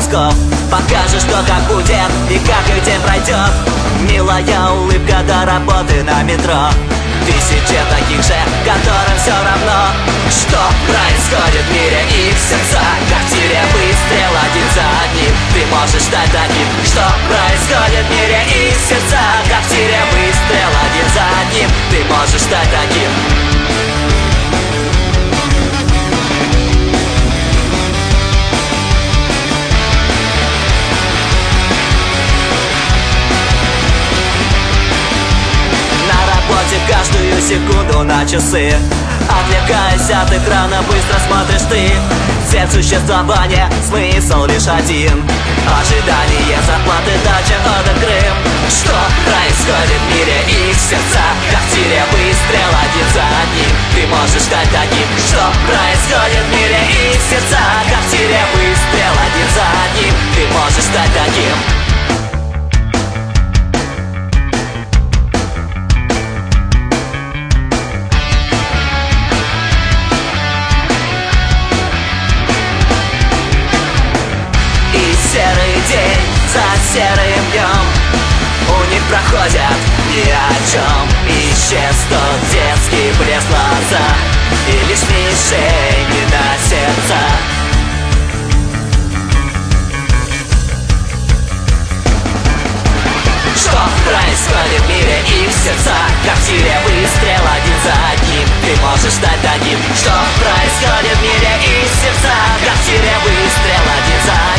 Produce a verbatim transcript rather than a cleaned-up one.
мазков. Покажешь, что как будет и как их день пройдет. Милая улыбка до работы на метро. Тысячи таких же, которым все равно, что происходит в мире. Их сердца, как тире, выстрел один за одним. Ты можешь стать таким. Что происходит в мире. Их сердца, как тире, выстрел один за одним. Ты можешь стать таким. Каждую секунду на часы, отвлекаясь от экрана, быстро смотришь ты. Цель существования, смысл лишь один. Ожидание зарплаты, дача, отдых, Крым. Что происходит в мире. Их сердца, как в тире, выстрел один за одним. Ты можешь стать таким. Что происходит в мире. Их сердца, как в тире, выстрел один за одним. Ты можешь стать таким. Серый день за серым днем у них проходят ни о чем. Исчез тот детский блеск в глазах и лишь мишени на сердца. Что происходит в мире. Их сердца, как в тире, выстрел один за одним. Ты можешь стать таким. Что происходит в мире. Их сердца, как в тире, выстрел один за одним.